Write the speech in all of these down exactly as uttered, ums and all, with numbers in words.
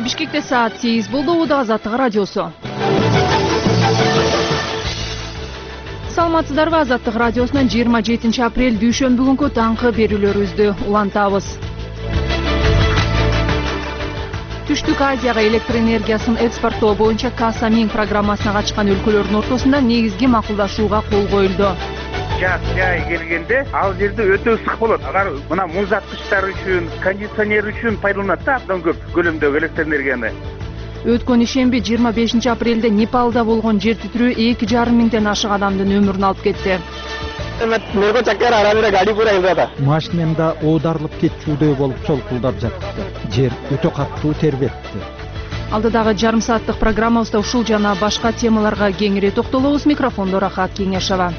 Бишкекте саат сегиз болду. Убада Азаттык радиосу. Саламатсыздарбы? Азаттык радиосунун жыйырма жетинчи апрель дүйшөмбү күнкү таңкы берүүлөрүбүздү улантабыз. Түштүк Азияга электр энергиясын экспорттоо боюнча Касамин программасына катышкан өлкөлөрдүн ортосунда негизги макулдашууга кол коюлду. Жаз жай келгенде ал жерде өтө ысык болот. Агар мына муздаткычтар үчүн, кондиционер үчүн пайдаланат да абдан көп көлөмдөгү электр энергияны. Өткөн ишемби жыйырма бешинчи апрелде Непалда болгон жер титирөө эки жарым миңден ашык адамдын өмүрүн алып кетти. Машинемда оодарылып кетчүдөй болуп солкулдап жатты. Жер өтө катуу тербетти. Алдыдагы жарым сааттык программабызда ушул жана башка темаларга кеңири токтолобуз. Микрофондо Рахат Кеңешова.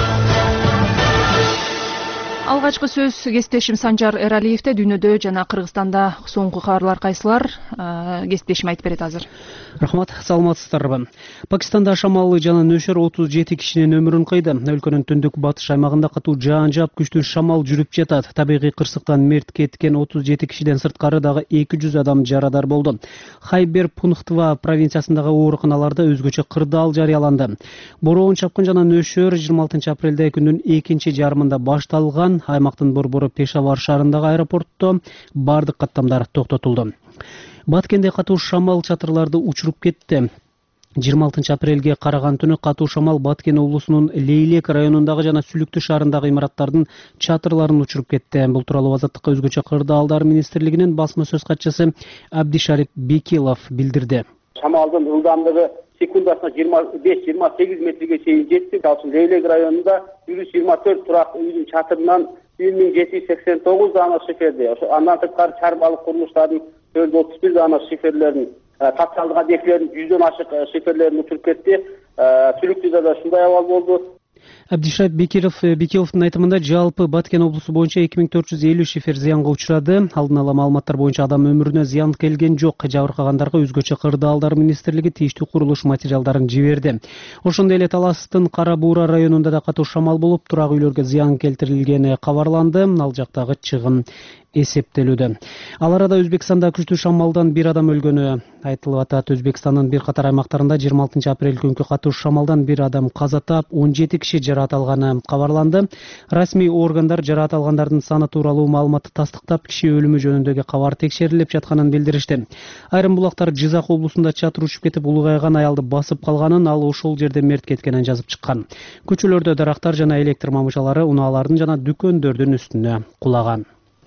Алгачкы сөз кесиптешим Санжар Эралиевде. Дүйнөдө жана Кыргызстанда соңку кабарлар кайсылар? Кесиптешим айтып берет азыр. Рахмат, саламатсыздарбы. Пакистанда шамалы жана нөшөр отуз жети кишинин өмүрүн кыйды. Өлкөнүн түндүк батыш аймагында катуу жаан жаап, күчтүү шамал жүрүп жатат. Табигый кырсыктан мерт кеткен отуз жети кишиден сырткары дагы эки жүз адам жарадар болду. Хайбер Пунхтва провинциясындагы ооруканаларда өзгөчө кырдаал жарыяланды. Бороон чапкын жана нөшөр жыйырма алтынчы апрелде күндүн экинчи жарымында башталган. Аймактын борбору Пешавар шаарындагы аэропортто бардык каттамдар токтотулду. Баткенде катуу шамал чатырларды учуруп кетти. жыйырма алтынчы апрелге караган түнү катуу шамал Баткен облусунун Лейлек районундагы жана Сүлүктүү шаарындагы имараттардын чатырларын учуруп кетти. Бул тууралуу Азаттыкка өзгөчө кырдаалдар министрлигинин басма сөз катчысы Абдишарип Бекилов билдирди. Шамалдын ылдамдыгы секундасына жыйырма беш жыйырма сегиз метрге чейин жетти. Ал үчүн Лейлек районунда жүз жыйырма төрт турак үйдүн чатырынан бир миң жети жүз сексен тогуз даана шиферди. Андан тышкары чарбалык курулуштардын төрт жүз отуз бир даана шиферлерин, катталган декилердин жүздөн ашык шиферлерин учуруп кетти. Сүлүктүүдө да ушундай абал болду. Абдишарип Бекиловдун айтымында жалпы Баткен облусу боюнча эки миң төрт жүз элүү шифер зыянга учурады. Алдын ала маалыматтар боюнча адам өмүрүнө зыян келген жок. Жабыркагандарга өзгөчө кырдаалдар министрлиги тийиштүү курулуш материалдарын жиберди. Ошондой эле Таластын Кара Буура районунда да катуу шамал болуп, турак үйлөргө зыян келтирилгени кабарланды. Ал жактагы чыгым эсептелүүдө. Ал арада Өзбекстанда күчтүү шамалдан бир адам өлгөнү айтылып атат. Өзбекстандын бир катар аймактарында жыйырма алтынчы апрель күнкү катуу шамалдан бир адам каза таап, он жети киши жараат алганы кабарланды. Расмий органдар жараат алгандардын саны тууралуу маалыматты тастыктап, киши өлүмү жөнүндөгү кабар текшерилип жатканын билдиришти. Айрым булактар Жизак облусунда чатыр учуп кетип, улугайган аялды басып калганын, ал ошол жерде мерт кеткенин жазып чыккан. Көчөлөрдө дарактар жана электр мамышалары унаалардын жана дүкөндөрдүн үстүнө кулаган.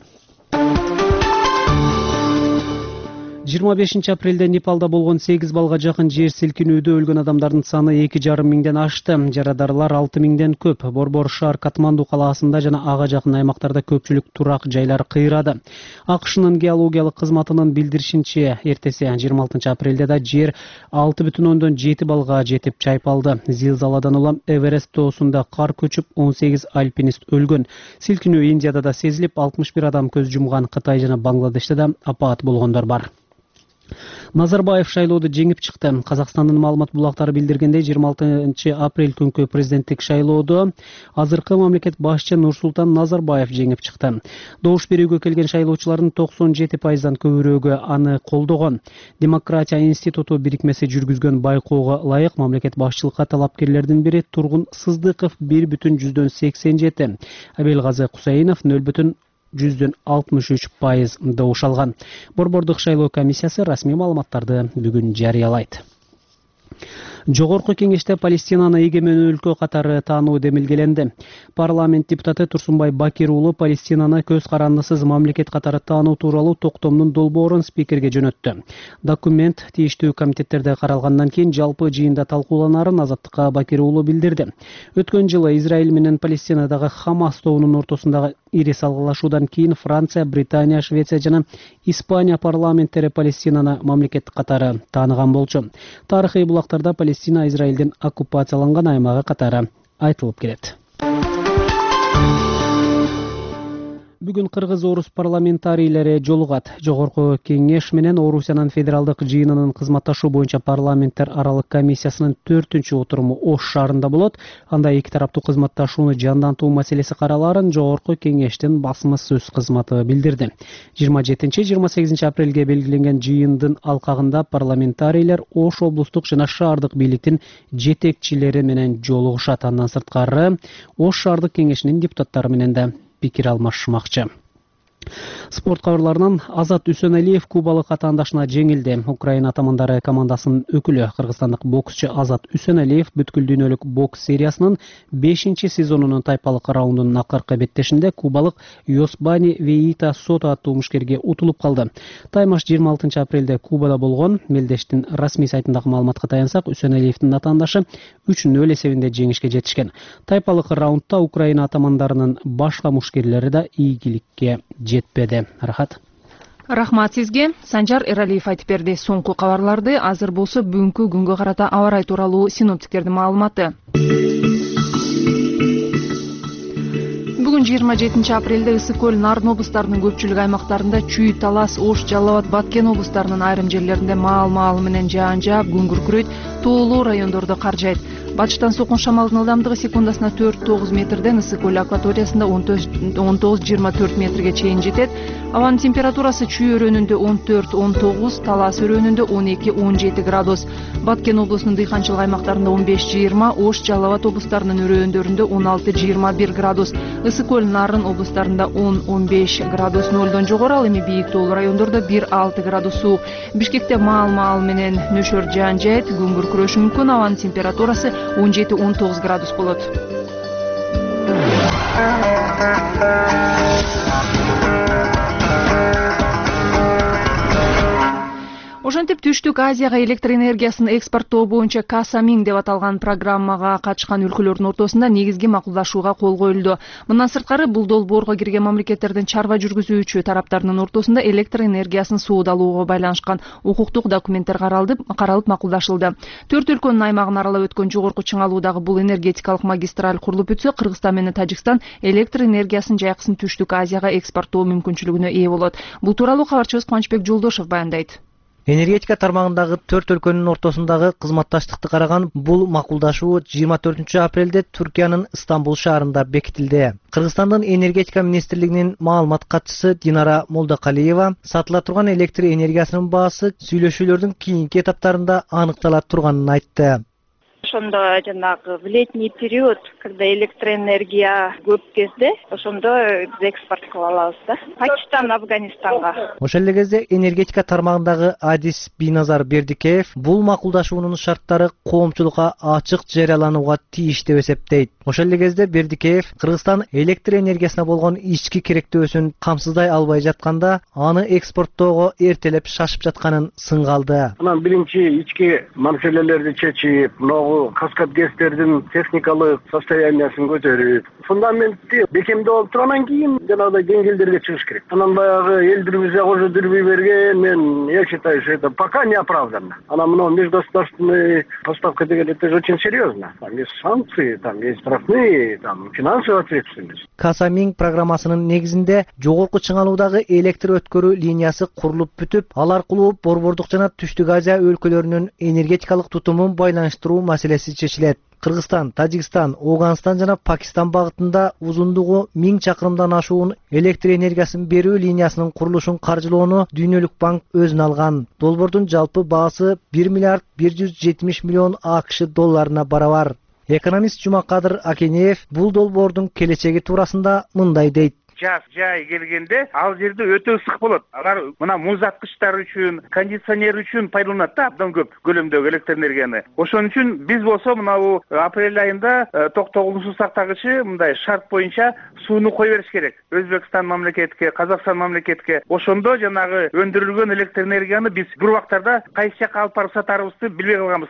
жыйырма бешинчи апрелде Непалда болгон сегиз балга жакын жер силкинүүдө өлгөн адамдардын саны эки жарым миңден ашты. Жарадарлар алты миңден көп. Борбор шаар Катманду калаасында жана ага жакын аймактарда көпчүлүк турак жайлар кыйрады. АКШнын геологиялык кызматынын билдиришинче, эртеси жыйырма алтынчы апрелде да жер алты бүтүн ондон жети балга жетип чайпалды. Зилзаладан улам Эверест тоосунда кар көчүп, он сегиз альпинист өлгөн. Силкинүү Индияда да сезилип, алтымыш бир адам көз жумган. Кытай жана Бангладеште да апаат болгондор бар. Назарбаев шайлоодо жеңип чыкты. Казакстандын маалымат булактары билдиргендей, жыйырма алтынчы апрель күнкү президенттик шайлоодо азыркы мамлекет башчы Нурсултан Назарбаев жеңип чыкты. Добуш берүүгө келген шайлоочулардын токсон жети пайыздан көбүрөөгү аны колдогон. Демократия институту бирикмеси жүргүзгөн байкоого ылайык мамлекет башчылыкка талапкерлердин бири Тургун Сыздыков бир бүтүн жүздөн сексен жети, Абелгазы Кусейнов нөл бүтүн жүздөн алтымыш үч пайыз добуш алган. Борбордук шайлоо комиссиясы расмий маалыматтарды бүгүн жарыялайт. Жогорку кеңеште Палестинаны эгемен өлкө катары таануу демилгеленди. Парламент депутаты Турсунбай Бакир уулу Палестинаны көз карандысыз мамлекет катары таануу тууралуу токтомдун долбоорун спикерге жөнөттү. Документ тийиштүү комитеттерде каралгандан кийин жалпы жыйында талкууланарын Азаттыкка Бакир уулу билдирди. Өткөн жылы Израиль менен Палестинадагы Хамас тобунун ортосундагы ири салгылашуудан кийин Франция, Британия, Швеция жана Испания парламенттери Палестинаны мамлекет катары тааныган болчу. Тарыхый булактарда Палестина Израилдин оккупацияланган аймагы катары айтылып келет. Бүгүн кыргыз-орус парламентарийлери жолугат. Жогорку кеңеш менен Орусиянын федералдык жыйынынын кызматташуу боюнча парламенттер аралык комиссиясынын төртүнчү отуруму Ош шаарында болот. Анда эки тараптуу кызматташууну жандантуу маселеси каралаарын Жогорку кеңештин басма сөз кызматы билдирди. жыйырма жетинчи жыйырма сегизинчи апрелге белгиленген жыйындын алкагында парламентарийлер Ош облустук жана шаардык бийликтин жетекчилери менен жолугушат. Андан сырткары Ош шаардык кеңешинин депутаттары менен да пикир алмашмакчы. Спорт кабарларынан Азат Үсөнәлиев кубалык атаандашына жеңилди. Украина атамандары командасынын өкүлү кыргызстандык боксчу Азат Үсөнәлиев бүткүл дүйнөлүк бокс сериясынын бешинчи сезонунун тайпалык раундунун акыркы беттешинде кубалык Йосбани Веита Сото аттуу умушкерге утулуп калды. Таймаш жыйырма алтынчы апрелде Кубада болгон. Мелдештин расмий сайтындагы маалыматка таянсак, Үсөнәлиевдин атаандашы үч нөл эсебинде жеңишке жетишкен. Тайпалык раундда Украина атамандарынын башка мушкерлери да ийгиликке жетпеди. Рахат. Рахмат сизге. Санжар Эралиев айтып берди. Соңку кабарларды азыр болсо бүгүнкү күнгө карата аба ырайы тууралуу синоптиктердин маалыматы. Бүгүн жыйырма жетинчи апрелде Ысык көл, Нарын облустарынын көпчүлүк аймактарында, Чүй, Талас, Ош, Жалал Абад, Баткен облустарынын айрым жерлеринде маал-маал менен жаан жаап, күн күркүрөйт, тоолуу райондордо кар жайт. Батыштан соккон шамалдын ылдамдыгы секундасына төрт тогуз метрден Ысык көл акваториясында он тогуз жыйырма төрт метрге чейин жетет. Абанын температурасы Чүй өрөөнүндө он төрт он тогуз, Талас өрөөнүндө он эки он жети градус. Баткен облусунун дыйканчылык аймактарында он беш жыйырма, Ош, Жалал Абад облустарынын өрөөндөрүндө он алты жыйырма бир градус. Ысык көл, Нарын облустарында он он беш градус нөлдөн жогору, ал эми бийик тоолуу райондордо бир алты градус суук. Бишкекте маал-маал менен нөшөр жаан жайт, күн күркүрөшү мүмкүн. Абанын температурасы он жети он тогуз градус болот. Ошентип Түштүк Азияга электр энергиясын экспорттоо боюнча Касамин деп аталган программага катышкан өлкөлөрдүн ортосунда негизги макулдашууга кол коюлду. Мындан сырткары бул долбоорго кирген мамлекеттердин чарба жүргүзүүчү тараптарынын ортосунда электр энергиясын суудалууга байланышкан укуктук документтер каралды, каралып макулдашылды. Төрт өлкөнүн аймагын аралап өткөн жогорку чыңалуудагы бул энергетикалык магистраль курулуп бүтсө, Кыргызстан менен Тажикстан электр энергиясын жайкысын Түштүк Азияга экспорттоо мүмкүнчүлүгүнө ээ болот. Бул тууралуу кабарчыбыз Кубанычбек Жолдошов баяндайт. Энергетика тармагындагы төрт өлкөнүн ортосундагы кызматташтыкты караган бул макулдашуу жыйырма төртүнчү апрелде Түркиянын Стамбул шаарында бекитилди. Кыргызстандын энергетика министрлигинин маалымат катчысы Динара Молдокалиева сатыла турган электр энергиясынын баасы сүйлөшүүлөрдүн кийинки этаптарында аныктала турганын айтты. Ошондо жанагы в летний период, когда электроэнергия көп кезде, ошондо биз экспорт кыла алабыз да. Пакистан, Афганистанга. Ошол эле кезде энергетика тармагындагы Адис Биназар Бердикеев бул макулдашуунун шарттары коомчулукка ачык жарыяланууга тийиш деп эсептейт. Ошол эле кезде Бердикеев Кыргызстан электр энергиясына болгон ички керектөөсүн камсыздай албай жатканда, аны экспорттоого эртелеп шашып жатканын сынга алды. Анан биринчи ички маселелерди чечип, могу каскад гэстердин техникалык состояниясын көтөрүп, фундаментти бекемдеп алып турандан кийин жанагыдай деңгээлдерге чыгыш керек. Анан баягы элдирбизге кожо дүрбүй берген, мен я считаю, что это пока не оправданно. Анан мына межгосударственные поставка деген это же очень серьезно. Там есть санкции, там есть штрафные, там финансовая ответственность. Касамин программасынын негизинде жогорку чыңалуудагы электр өткөрүү линиясы курулуп бүтүп, ал аркылуу Борбордук жана Түштүк Азия өлкөлөрүнүн энергетикалык тутумун байланыштыруу маселеси чечилет. Кыргызстан, Тажикстан, Афганистан жана Пакистан багытында узундугу миң чакырымдан ашуун электр энергиясын берүү линиясынын курулушун каржылоону Дүйнөлүк банк өзүнө алган. Долбоордун жалпы баасы бир миллиард бир жүз жетимиш миллион АКШ долларына барабар. Экономист Жумакадыр Акенеев бул долбоордун келечеги туурасында мындай дейт. Жаз жай келгенде ал жерде өтө ысык болот. Алар мына муздаткычтар үчүн, кондиционер үчүн пайдаланат да абдан көп көлөмдөгү электр энергияны. Ошон үчүн биз болсо мына бу апрель айында токтогул суу сактагычы мындай шарт боюнча сууну кое бериш керек. Өзбекстан мамлекетке, Казакстан мамлекетке. Ошондо жанагы өндүрүлгөн электр энергияны биз бир убактарда кайсы жакка алып барып сатарыбызды билбей калганбыз да.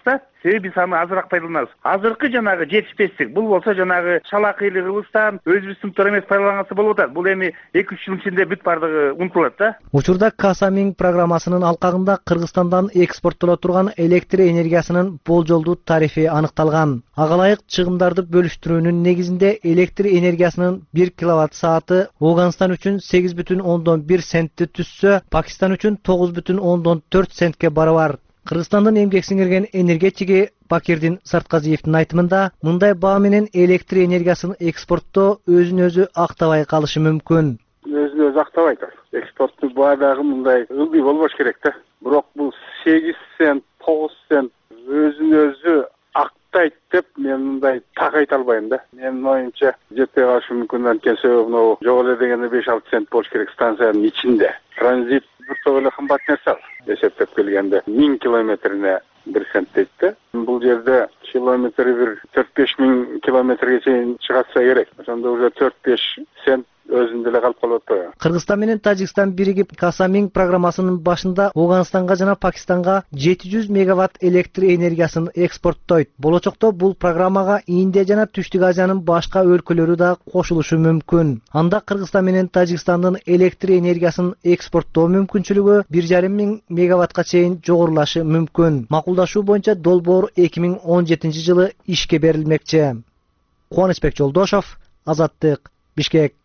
себеби биз аны азыраак пайдаланабыз. Азыркы жанагы жетишпестик бул болсо жанагы Шалакыйлы Кыргызстан өзүбүздүн туура эмес пайдалангансо болуп атат. Бул эми эки үч жыл ичинде бүт бардыгы унутулат да. Учурда Касаминг программасынын алкагында Кыргызстандан экспорттоло турган электр энергиясынын болжолдуу тарифи аныкталган. Ага ылайык чыгымдарды бөлүштүрүүнүн негизинде электр энергиясынын бир киловатт сааты Ооганстан үчүн сегиз бүтүн ондон бир центти түссө, Пакистан үчүн тогуз бүтүн ондон төрт центке барабар. Кыргызстандын эмгек сиңирген энергетиги Бакирдин Сартказиевдин айтымында, мындай баа менен электр энергиясын экспорттоо өзүн өзү актабай калышы мүмкүн. Өзүн өзү актабайт. Экспорттун баа дагы мындай ылдый болбош керек да. Бирок бул сегиз цент, тогуз цент өзүн өзү актайт деп мен мындай так айта албайм да. Менин оюмча жетпей калышы мүмкүн. Анткени себеби могу жок эле дегенде беш алты цент болуш керек станциянын ичинде. Транзит бир топ эле кымбат нерсе. Эсептеп келгенде миң километрине бир цент дейт да. Бул жерде километри бир төрт беш миң километрге чейин чыгатса керек. Ошондо уже төрт беш цент өзүндө эле калып калып атпайбы? Кыргызстан менен Тажикстан биригип Касаминг программасынын башында Ооганстанга жана Пакистанга жети жүз мегаватт электр энергиясын экспорттойт. Болочокто бул программага Индия жана Түштүк Азиянын башка өлкөлөрү да кошулушу мүмкүн. Анда Кыргызстан менен Тажикстандын электр энергиясын экспорттоо мүмкүнчүлүгү бир жарым миң мегаваттка чейин жогорулашы мүмкүн. Макулдашуу боюнча долбоор эки миң он жетинчи жылы ишке берилмекчи. Кубанычбек Жолдошов, Азаттык, Бишкек.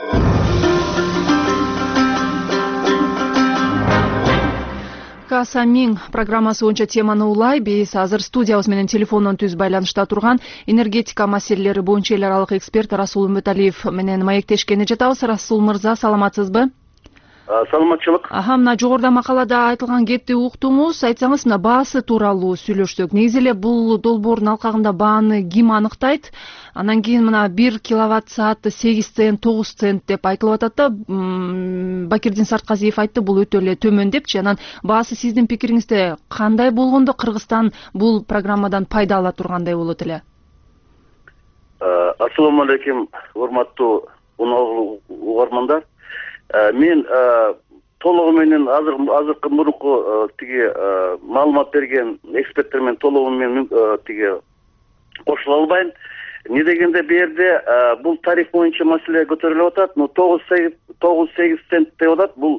Касаминг программасы боюнча теманы улай. Биз азыр студиябыз менен телефондон түз байланышта турган энергетика маселелери боюнча эл аралык эксперт Расул Үмүталиев менен маектешкени жатабыз. Расул мырза, саламатсызбы? Саламатчылык. Аха, мына жогоруда макалада айтылган кепти уктуңуз. Айтсаңыз, мына баасы тууралуу сүйлөшсөк. Негизи эле бул долбоордун алкагында бааны ким аныктайт? Анан кийин мына бир киловатт саатты сегиз цент, тогуз цент деп айтылып атат да. Бакирдин Сартказиев айтты, бул өтө эле төмөн депчи. Анан баасы сиздин пикириңизде кандай болгондо Кыргызстан бул программадан пайда ала тургандай болот эле? Ассалому алейкум, урматтуу угармандар. Мен толугу менен азыр азыркы мурунку тиги маалымат берген эксперттер менен толугу менен тиги кошула албайм. Не дегенде бу жерде бул тариф боюнча маселе көтөрүлүп атат. Ну тогуз сегиз цент деп атат. Бул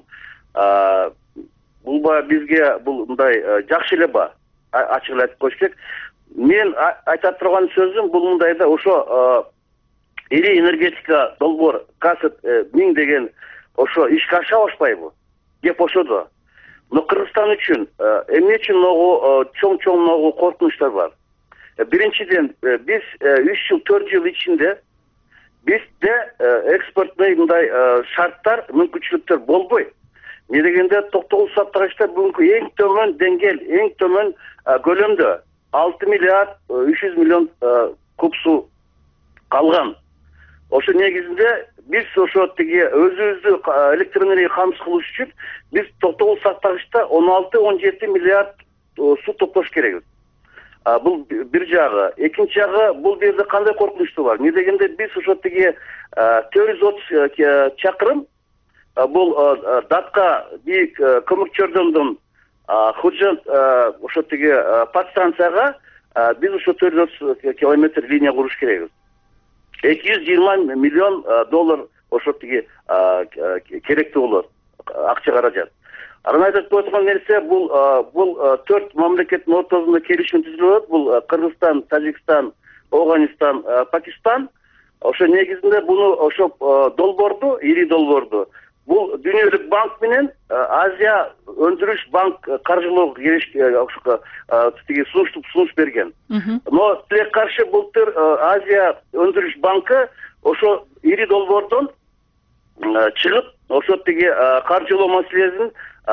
бул баа бизге бул мындай жакшы эле баа. Ачык эле айтып коюш керек. Мен айта турган сөзүм бул мындай да, ошо ири энергетика долбоор касет миң деген ошо ишке аша башпайбы? Кеп ошодо. Но Кыргызстан үчүн эмне үчүн могу чоң-чоң могу коркунучтар бар. Биринчиден, биз үч жыл, төрт жыл ичинде бизде экспортный мындай шарттар, мүмкүнчүлүктөр болбойт. Не дегенде токтогуз саптагычта бүгүнкү эң төмөн деңгээл, эң төмөн көлөмдө алты миллиард үч жүз миллион куб суу калган. Ошо негизинде биз ошо тиги өзүбүздү электр энергия камсыз кылыш үчүн биз токтогуз сактагычта он алты он жети миллиард суу топтош керекбиз. Бул бир жагы. Экинчи жагы, бул жерде кандай коркунучтуу бар? Не дегенде биз ошо тиги төрт жүз отуз чакырым бул Датка бийик көмүрчөрдөндөн Худжан ошо тиги подстанцияга биз ошо төрт жүз отуз километр линия куруш керекбиз. эки жүз жыйырма миллион доллар ошо тиги керектүү болот, акча каражат. Анан айтып койгон нерсе бул бул төрт мамлекеттин ортосунда келишим түзүлөт. Бул Кыргызстан, Тажикстан, Ооганстан, Пакистан. Ошо негизинде буну ошо долбоорду, ири долбоорду бул Дүйнөлүк банк менен Азия өндүрүш банк каржылоо ошо тиги сунуш берген. Но тиле каршы былтыр Азия өндүрүш банкы ошо ири долбоордон чыгып, ошо тиги каржылоо маселесин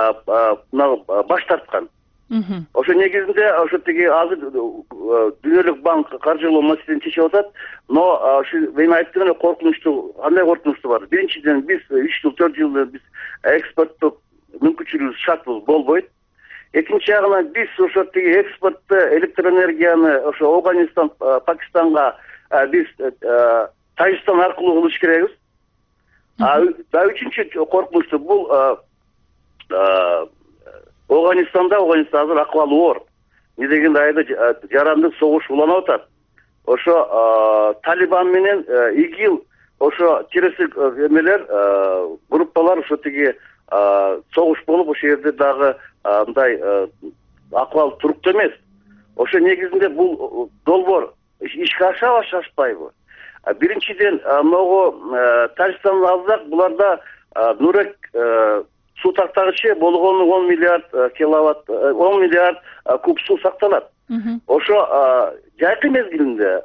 баш тарткан. Ошо негизинде ошо тиги азыр Дүйнөлүк банк каржылоо маселесин чечип атат. Но ушу мен айттым эле, коркунучтуу, кандай коркунучтуу бар. Биринчиден, биз үч жыл, төрт жыл биз экспорттоп мүмкүнчүлүгүбүз шартыбыз болбойт. Экинчи жагынан биз ошо тиги экспортты электр энергияны ошо Ооганстан, Пакистанга биз Тажикстан аркылуу кылыш керекбиз. А үчүнчү коркунучтуу бул Ооганстанда, Ооганстан азыр акыбалы оор. эмне дегенде айда жарандык согуш уланып атат. Ошо Талибан менен ИГИЛ ошо террористтик эмелер группалар ошо тиги согуш болуп ошол жерде дагы мындай акыбал туруктуу эмес. Ошо негизинде бул долбоор ишке ашабы ашпайбы? Биринчиден могу Тажикстандын алсак, буларда нурек суу тактагычы болгону он миллиард киловатт, он миллиард куб суу сакталат. Ошо жайкы мезгилинде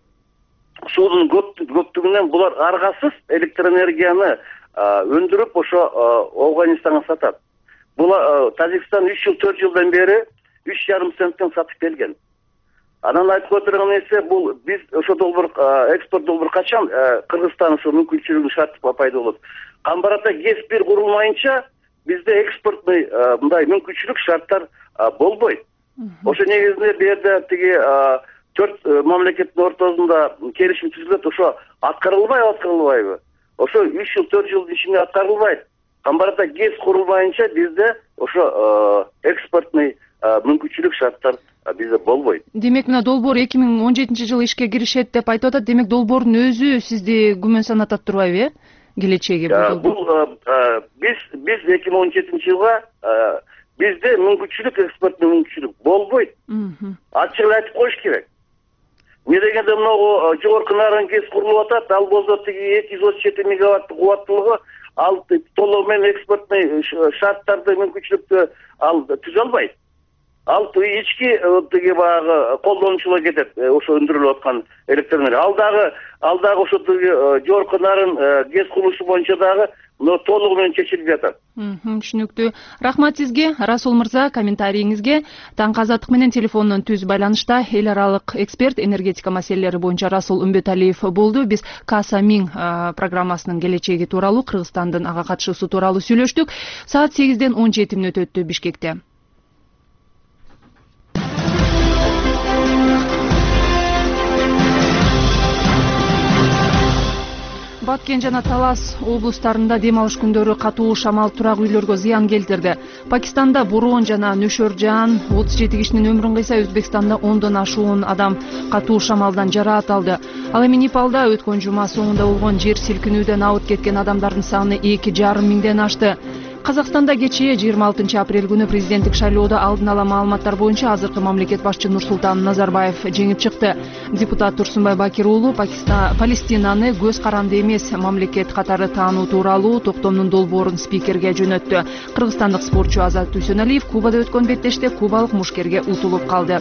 суудун көптүгүнөн булар аргасыз электр энергияны өндүрүп ошо Афганистанга сатат. Бул Тажикстан үч жыл төрт жылдан бери үч жарым центтен сатып келген. Анан айтып отурган нерсе бул биз ошо долбоор экспорт долбоор качан Кыргызстан ошо мүмкүнчүлүгү шарт пайда болот. Камбарата ГЭС бир курулмайынча бизде экспортный мындай мүмкүнчүлүк шарттар болбойт. Ошо негизинде бу жерде тиги төрт мамлекеттин ортосунда келишим түзүлөт, ошо аткарылбай аткарылбайбы? Ошо үч жыл төрт жылдын ичинде аткарылбайт. Камбарата ГЭС курулмайынча бизде ошо экспортный мүмкүнчүлүк шарттар бизде болбойт. Демек, мына долбоор эки миң он жетинчи жылы ишке киришет деп айтып атат. Демек, долбоордун өзү сизди күмөн санатат турбайбы, э? Келечеги бул долбоор. Бул биз биз эки миң он жетинчи жылга бизде мүмкүнчүлүк, экспорттун мүмкүнчүлүк болбойт. Ачык эле айтып коюш керек. Эмне дегенде могу жогорку нарын ГЭС курулуп атат, ал болсо тиги эки жүз отуз жети мегаватттык кубаттуулугу, ал толугу менен экспортный шарттарды, мүмкүнчүлүктү ал түзө албайт. Ал ички тиги баягы колдонуучулар кетет, ошо өндүрүлүп аткан электр энергия. Ал дагы ал дагы ошо тиги жогорку нарын ГЭС курулушу боюнча дагы но толугу менен чечилип жатат. Түшүнүктүү. Рахмат сизге, Расул мырза, комментарийиңизге. Таңкы Азаттык менен телефондон түз байланышта эл аралык эксперт, энергетика маселелери боюнча Расул Үмбөталиев болду. Биз Каса миң программасынын келечеги тууралуу, Кыргызстандын ага катышуусу тууралуу сүйлөштүк. Саат сегизден он жети мүнөт өттү Бишкекте. Баткен жана Талас облустарында дем алыш күндөрү катуу шамал турак үйлөргө зыян келтирди. Пакистанда Бурон жана Нөшөржан отуз жети кишинин өмүрүн кыйса, Өзбекстанда ондон ашуун адам катуу шамалдан жараат алды. Ал эми Непалда өткөн жума соңунда болгон жер силкинүүдөн абыт кеткен адамдардын саны эки жарым миңден ашты. Казакстанда кечээ жыйырма алтынчы апрель күнү президенттик шайлоодо алдын ала маалыматтар боюнча азыркы мамлекет башчы Нурсултан Назарбаев жеңип чыкты. Депутат Турсунбай Бакир уулу Палестинаны көз каранды эмес мамлекет катары таануу тууралуу токтомдун долбоорун спикерге жөнөттү. Кыргызстандык спортчу Азат Дүйсөналиев Кубада өткөн беттеште кубалык мушкерге утулуп калды.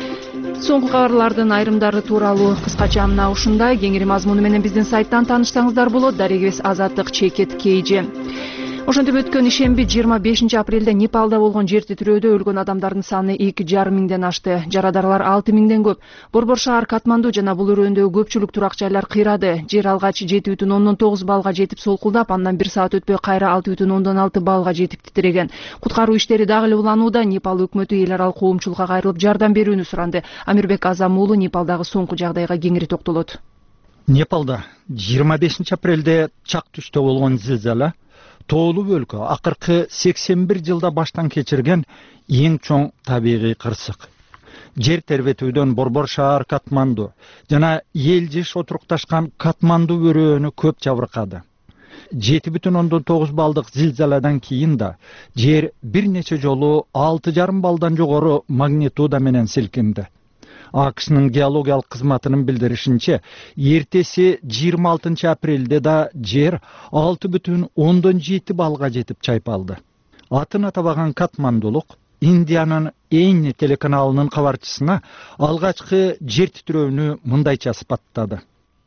Соңку кабарлардын айрымдары тууралуу кыскача мына ушундай. Кеңири мазмуну менен биздин сайттан таанышсаңыздар болот. Дарегибиз Азаттык чекет кейжи. Ошентип өткөн ишемби жыйырма бешинчи апрелде Непалда болгон жер титирөөдө өлгөн адамдардын саны эки жарым миңден ашты. Жарадарлар алты миңден көп. Борбор шаар Катманду жана бул өрөөндөгү көпчүлүк турак жайлар кыйрады. Жер алгач жети бүтүн ондон тогуз баллга жетип солкулдап, андан бир саат өтпөй кайра алты бүтүн ондон алты баллга жетип титиреген. Куткаруу иштери дагы эле уланууда. Непал өкмөтү эл аралык коомчулукка кайрылып жардам берүүнү суранды. Амирбек Азам уулу Непалдагы соңку жагдайга кеңири токтолот. Непалда жыйырма бешинчи апрелде чак түштө болгон зилзала тоолуу өлкө акыркы сексен бир жылда баштан кечирген эң чоң табигый кырсык. Жер тербетүүдөн борбор шаар Катманду жана эл жыш отурукташкан Катманду өрөөнү көп жабыркады. жети бүтүн ондон тогуз балдык зилзаладан кийин да жер бир нече жолу алты жарым балдан жогору магнитуда менен силкинди. АКШнын геологиялык кызматынын билдиришинче, эртеси жыйырма алтынчы апрелде да жер алты бүтүн ондон жети баллга жетип чайпалды. Атын атабаган катмандулук Индиянын Эйн телеканалынын кабарчысына алгачкы жер титирөөнү мындайча сыпаттады.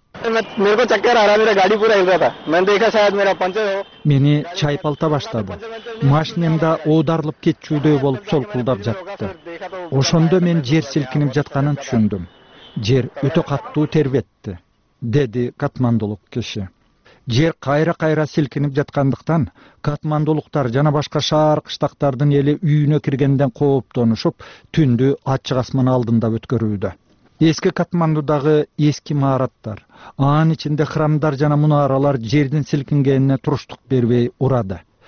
Мени чайпалта баштады. Машинемда оодарылып кетчүдөй болуп солкулдап жатты. Ошондо мен жер силкинип жатканын түшүндүм. Жер өтө каттуу тербетти, деди катмандулук киши. Жер кайра-кайра силкинип жаткандыктан катмандулуктар жана башка шаар кыштактардын эли үйүнө киргенден кооптонушуп, түндү ачык асман алдында өткөрүүдө. Эски Катмандудагы эски имараттар, анын ичинде храмдар жана мунаралар жердин силкингенине туруштук бербей урады.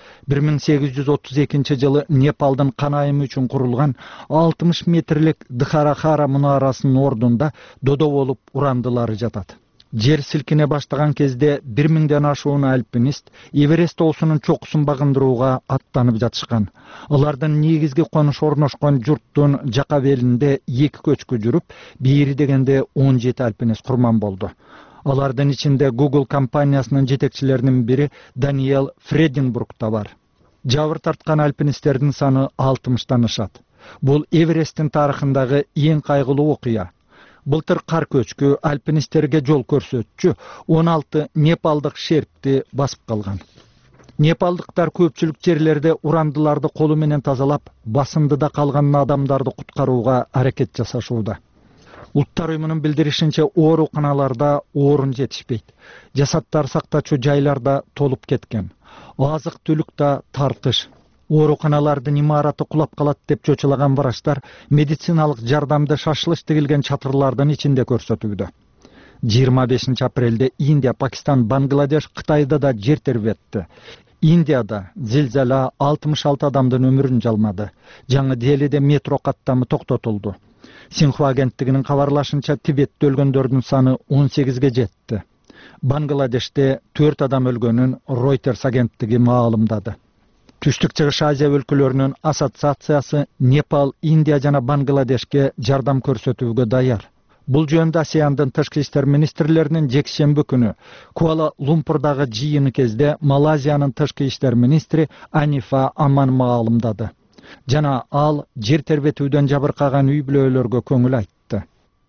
бир миң сегиз жүз отуз экинчи жылы Непалдын кан айымы үчүн курулган алтымыш метрлик Дхарахара мунарасынын ордунда додо болуп урандылары жатат. Жер силкине баштаган кезде бир миңден ашуун альпинист Эверест тоосунун чокусун багындырууга аттанып жатышкан. Алардын негизги конуш орношкон журттун жака белинде эки көчкү жүрүп, бири дегенде он жети альпинист курман болду. Алардын ичинде Google компаниясынын жетекчилеринин бири Даниэл Фреденбург да бар. Жабыр тарткан альпинисттердин саны алтымыштан ашат. Бул Эвересттин тарыхындагы эң кайгылуу окуя. Былтыр кар көчкү альпинисттерге жол көрсөтчү он алты непалдык шерпти басып калган. Непалдыктар көпчүлүк жерлерде урандыларды колу менен тазалап, басындыда калган адамдарды куткарууга аракет жасашууда. Улуттар уюмунун билдиришинче, ооруканаларда орун жетишпейт. Жасаттар сактачу жайларда толуп кеткен. Азык-түлүк да тартыш. Ооруканалардын имараты кулап калат деп чочулаган врачтар медициналык жардамды шашылыш тигилген чатырлардын ичинде көрсөтүүдө. жыйырма бешинчи апрелде Индия, Пакистан, Бангладеш, Кытайда да жер тербетти. Индияда зилзала алтымыш алты адамдын өмүрүн жалмады. Жаңы Делиде метро каттамы токтотулду. Синхуа агенттигинин кабарлашынча, Тибетте өлгөндөрдүн саны он сегизге жетти. Бангладеште төрт адам өлгөнүн Reuters агенттиги маалымдады. Түштүк Чыгыш Азия өлкөлөрүнүн ассоциациясы Непал, Индия жана Бангладешке жардам көрсөтүүгө даяр. Бул жөнүндө АСЕАНдын тышкы иштер министрлеринин жекшемби күнү Куала Лумпурдагы жыйыны кезде Малайзиянын тышкы иштер министри Анифа Аман маалымдады. Жана ал жер тербетүүдөн жабыркаган үй бүлөлөргө көңүл айтты.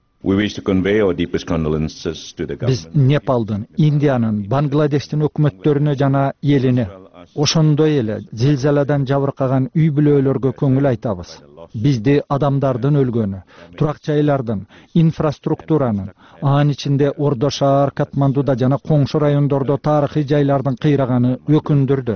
Биз Непалдын, Индиянын, Бангладештин өкмөттөрүнө жана элине, ошондой эле зилзаладан жабыркаган үй бүлөлөргө көңүл айтабыз. Бизди адамдардын өлгөнү, турак жайлардын, инфраструктуранын, анын ичинде Ордо шаар, Катмандуда жана коңшу райондордо тарыхый жайлардын кыйраганы өкүндүрдү,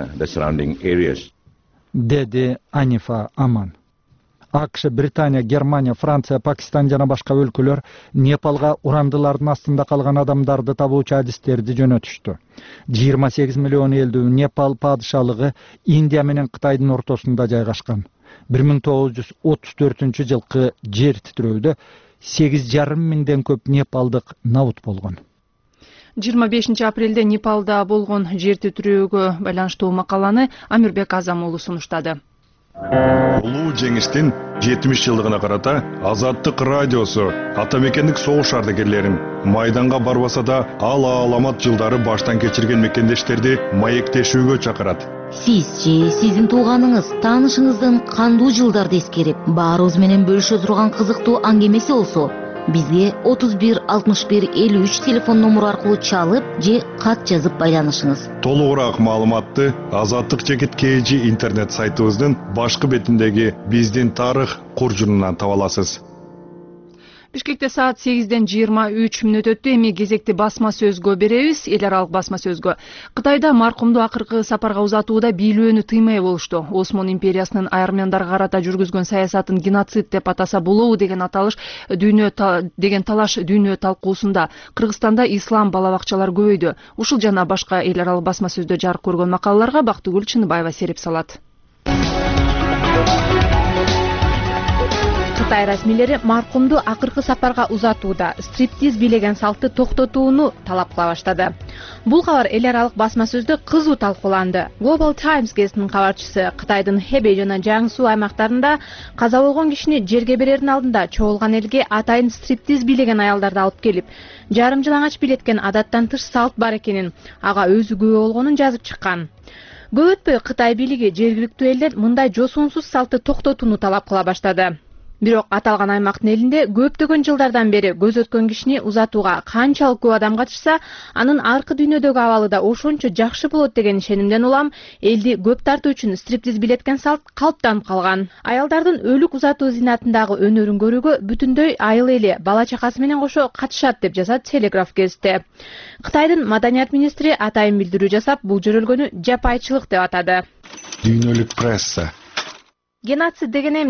деди Анифа Аман. АКШ, Британия, Германия, Франция, Пакистан жана башка өлкөлөр Непалга урандылардын астында калган адамдарды табуучу адистерди жөнөтүштү. жыйырма сегиз миллион элдүү Непал падышалыгы Индия менен Кытайдын ортосунда жайгашкан. бир миң тогуз жүз отуз төртүнчү жылкы жер титирөөдө сегиз жарым миңден көп непалдык набут болгон. жыйырма бешинчи апрелде Непалда болгон жер титирөөгө байланыштуу макаланы Амирбек Азам уулу сунуштады. Улуу жеңиштин жетимиш жылдыгына карата Азаттык радиосу ата мекендик согуш ардагерлерин майданга барбаса да ал аламат жылдары баштан кечирген мекендештерди маектешүүгө чакырат. Сиз же сиздин тууганыңыз, таанышыңыздын кандуу жылдарды эскерип, баарыбыз менен бөлүшө турган кызыктуу аңгемеси болсо, бизге отуз бир алтымыш бир элүү үч телефон номуру аркылуу чалып же кат жазып байланышыңыз. Толугураак маалыматты Азаттык жекит кей жи интернет сайтыбыздын башкы бетиндеги биздин тарых куржунунан таба аласыз. Бишкекте саат сегизден жыйырма үч мүнөт өттү. Эми кезекти басма сөзгө беребиз. Эл аралык басма сөзгө. Кытайда маркумду акыркы сапарга узатууда бийлөөнү тыймай болушту. Осман империясынын айырмандарга карата жүргүзгөн саясатын геноцид деп атаса болобу деген аталыш дүйнө деген талаш дүйнө талкуусунда. Кыргызстанда ислам бала бакчалар көбөйдү. Ушул жана башка эл аралык басма сөздө жарык көргөн макалаларга Бактыгүл Чыныбаева серип салат. Кытай расмийлери маркумду акыркы сапарга узатууда стриптиз бийлеген салтты токтотууну талап кыла баштады. Бул кабар эл аралык басма сөздө кызуу талкууланды. Global Times газетинин кабарчысы Кытайдын Хэбэй жана Жаңсу аймактарында каза болгон кишини жерге берердин алдында чогулган элге атайын стриптиз бийлеген аялдарды алып келип, жарым жалаңач бийлеткен адаттан тыш салт бар экенин, ага өзү күбө болгонун жазып чыккан. Көп өтпөй Кытай бийлиги жергиликтүү элден мындай жосунсуз салтты токтотууну талап кыла баштады. Бирок аталган аймактын элинде көптөгөн жылдардан бери көз өткөн кишини узатууга канчалык көп адам катышса, анын аркы дүйнөдөгү абалы да ошончо жакшы болот деген ишенимден улам элди көп тартуу үчүн стриптиз билеткен салт калыптанып калган. Аялдардын өлүк узатуу зинатындагы өнөрүн көрүүгө бүтүндөй айыл эли бала чакасы менен кошо катышат деп жазат Телеграф гезити. Кытайдын маданият министри атайын билдирүү жасап, бул жөрөлгөнү жапайчылык деп атады. Дүйнөлүк пресса. Геноцид деген эмне?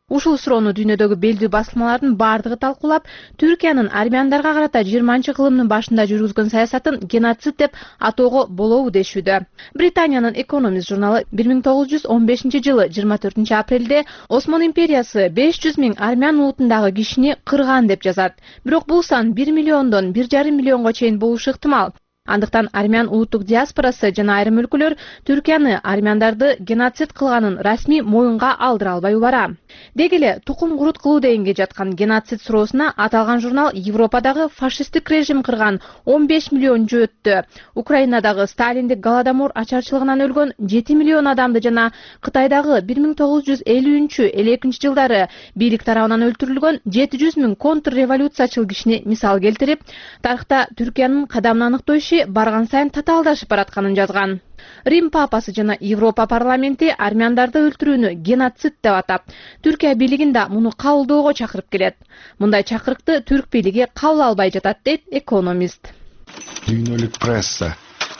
Ушул суроону дүйнөдөгү белдүү басылмалардын бардыгы талкуулап, Түркиянын армяндарга карата жыйырманчы кылымдын башында жүргүзгөн саясатын геноцид деп атоого болобу дешүүдө. Британиянын Economist журналы бир миң тогуз жүз он бешинчи жылы жыйырма төртүнчү апрелде Осман империясы беш жүз миң армян улутундагы кишини кырган деп жазат. Бирок бул сан бир миллиондон бир жарым миллионго чейин болушу ыктымал. Андыктан армян улуттук диаспорасы жана айрым өлкөлөр Түркияны армяндарды геноцид кылганын расмий моюнга алдыра албай убара. Деги эле тукум курут кылуу дегенге жаткан геноцид суроосуна аталган журнал Европадагы фашисттик режим кырган он беш миллион жөөттү, Украинадагы сталиндик голодомор ачарчылыгынан өлгөн жети миллион адамды жана Кытайдагы бир миң тогуз жүз элүүнчү элүү экинчи жылдары бийлик тарабынан өлтүрүлгөн жети жүз миң контрреволюциячыл кишини мисал келтирип, тарыхта Түркиянын кадамын аныктоо иши барган сайын татаалдашып баратканын жазган. Рим папасы жана Европа парламенти армяндарды өлтүрүүнү геноцид деп атап, Түркия бийлигин да муну кабылдоого чакырып келет. Мындай чакырыкты түрк бийлиги кабыл албай жатат дейт Economist. Дүйнөлүк пресса.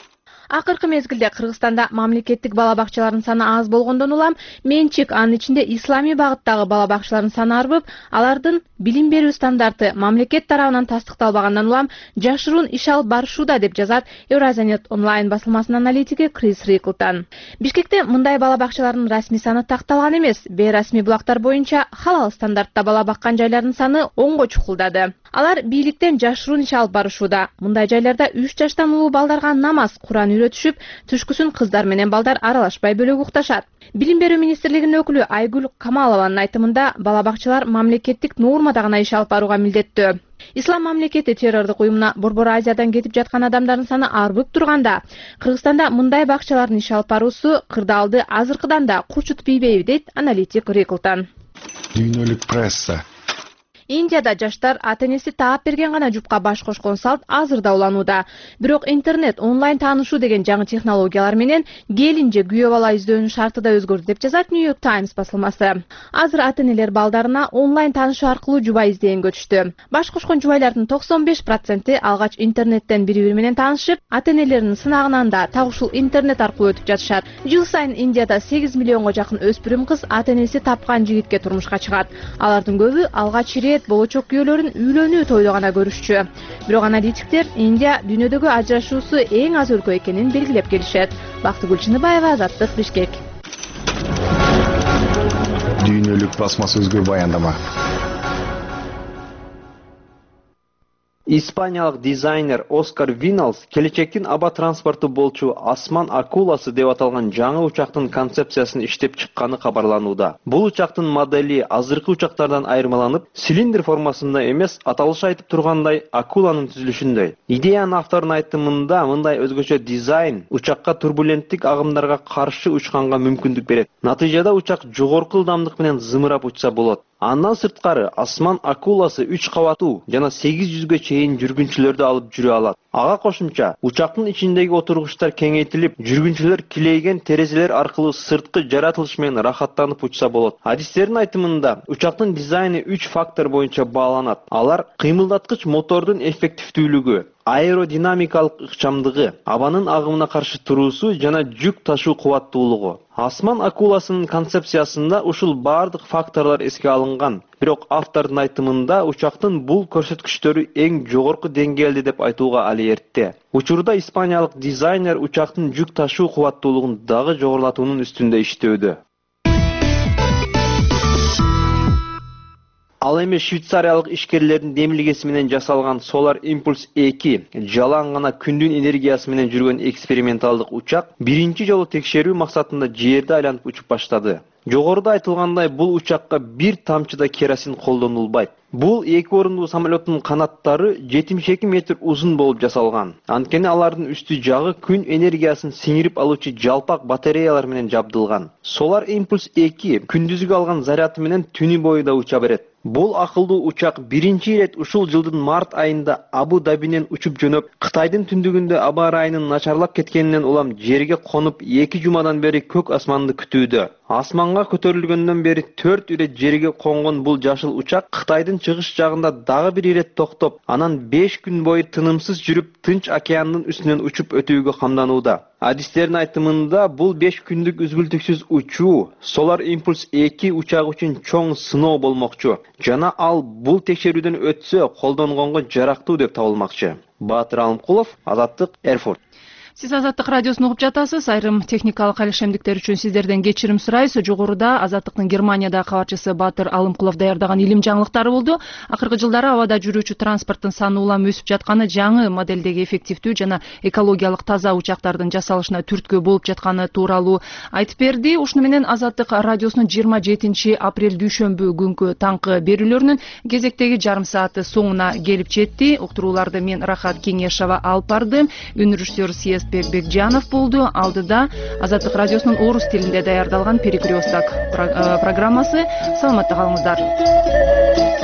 Акыркы мезгилде Кыргызстанда мамлекеттик бала бакчалардын саны аз болгондон улам, менчик анын ичинде исламий багыттагы бала бакчалардын саны арбып, алардын билим берүү стандарты мамлекет тарабынан тастыкталбагандан улам жашыруун иш алып барышууда деп жазат Евразиянет онлайн басылмасынын аналитиги Крис Риклтон. Бишкекте мындай бала бакчалардын расмий саны такталган эмес, бейрасмий булактар боюнча халал стандартта бала баккан жайлардын саны онго чукулдады. Алар бийликтен жашыруун иш алып барышууда. Мындай жайларда үч жаштан улуу балдарга намаз, Куран үйрөтүшүп, түшкүсүн кыздар менен балдар аралашпай бөлөк укташат. Билим берүү министрлигинин өкүлү Айгүл Камалованын айтымында, бала бакчалар мамлекеттик нормада гана иш алып барууга милдеттүү. Ислам мамлекети террордук уюмуна Борбор Азиядан кетип жаткан адамдардын саны арбып турганда, Кыргызстанда мындай бакчалардын иш алып баруусу кырдаалды азыркыдан да курчутпайбы дейт аналитик Риклтон. Дүйнөлүк пресса. Индияда жаштар ата-энеси таап берген гана жупка баш кошкон салт азыр да уланууда. Бирок интернет, онлайн таанышуу деген жаңы технологиялар менен келин же күйөө бала издөөнүн шарты да өзгөрдү деп жазат New York Times басылмасы. Азыр ата-энелер балдарына онлайн таанышуу аркылуу жубай издегенге өтүштү. Баш кошкон жубайлардын токсон беш проценти алгач интернеттен бири-бири менен таанышып, ата-энелеринин сынагынан да так ушул интернет аркылуу өтүп жатышат. Жыл сайын Индияда сегиз миллионго жакын өспүрүм кыз ата-энеси тапкан жигитке турмушка чыгат. Алардын көбү алгач болочок күйөөлөрүн үйлөнүү тойдо гана көрүшчү. Бирок аналитиктер Индия дүйнөдөгү ажырашуусу эң аз өлкө экенин белгилеп келишет. Бактыгүл Чыныбаева, Азаттык, Бишкек. Дүйнөлүк басмасы өзгө баяндама. Испаниялык дизайнер Оскар Виналс келечектин аба транспорту болчу Асман акуласы деп аталган жаңы учактын концепциясын иштеп чыкканы кабарланууда. Бул учактын модели азыркы учактардан айырмаланып, цилиндр формасында эмес, аталышы айтып тургандай акуланын түзүлүшүндөй. Идеянын авторунун айтымында, мындай өзгөчө дизайн учакка турбуленттик агымдарга каршы учканга мүмкүндүк берет. Натыйжада учак жогорку ылдамдык менен зымырап учса болот. Андан сырткары Асман акуласы үч кабаттуу жана сегиз жүзгө чейин жүргүнчүлөрдү алып жүрө алат. Ага кошумча, учактын ичиндеги отургучтар кеңейтилип, жүргүнчүлөр килейген терезелер аркылуу сырткы жаратылыш менен рахаттанып учса болот. Адистердин айтымында, учактын дизайны үч фактор боюнча бааланат. Алар кыймылдаткыч мотордун эффективдүүлүгү, аэродинамикалык ыкчамдыгы, абанын агымына каршы туруусу жана жүк ташуу кубаттуулугу. Асман акуласынын концепциясында ушул бардык факторлор эске алынган. Бирок автордун айтымында учактын бул көрсөткүчтөрү эң жогорку деңгээлде деп айтууга али эрте. Учурда испаниялык дизайнер учактын жүк ташуу кубаттуулугун дагы жогорулатуунун үстүндө иштөөдө. Ал эми швейцариялык ишкерлердин демилгеси менен жасалган Solar Impulse эки жалаң гана күндүн энергиясы менен жүргөн эксперименталдык учак биринчи жолу текшерүү максатында жерди айланып учуп баштады. Жогоруда айтылгандай, бул учакка бир тамчы да керосин колдонулбайт. Бул эки орундуу самолеттун канаттары жетимиш эки метр узун болуп жасалган. Анткени алардын үстү жагы күн энергиясын сиңирип алуучу жалпак батареялар менен жабдылган. Solar Impulse эки күндүзгү алган заряды менен түнү бою да уча берет. Бул акылдуу учак биринчи ирет ушул жылдын март айында Абу-Дабинен учуп жөнөп, Кытайдын түндүгүндө аба ырайынын начарлап кеткенинен улам жерге конуп эки жумадан бери көк асманды күтүүдө. Асманга көтөрүлгөндөн бери төрт ирет жерге конгон бул жашыл учак Кытайдын чыгыш жагында дагы бир ирет токтоп, анан беш күн бою тынымсыз жүрүп, Тынч океандын үстүнөн учуп өтүүгө камданууда. Адистердин айтымында бул беш күндүк үзгүлтүксүз учуу Solar Impulse эки учагы үчүн чоң сыноо болмокчу жана ал бул текшерүүдөн өтсө колдонгонго жарактуу деп табылмакчы. Баатыр Алымкулов, Азаттык, Эрфурт. Сиз Азаттык радиосун угуп жатасыз. Айрым техникалык алишемдиктер үчүн сиздерден кечирим сурайбыз. Жогоруда Азаттыктын Германиядагы кабарчысы Баатыр Алымкулов даярдаган илим жаңылыктары болду. Акыркы жылдары абада жүрүүчү транспорттун саны улам өсүп жатканы, жаңы моделдеги эффективдүү жана экологиялык таза учактардын жасалышына түрткү болуп жатканы тууралуу айтып берди. Ушуну менен Азаттык радиосунун жыйырма жетинчи апрель дүйшөмбү күнкү таңкы берүүлөрүнүн кезектеги жарым сааты соңуна келип жетти. Уктурууларды мен Рахат Кеңешова алып бардым. Үн режиссер Сиест Бекжанов болду. Алдыда Азаттык радиосунун орус тилинде даярдалган Перекресток программасы. Саламатта калыңыздар.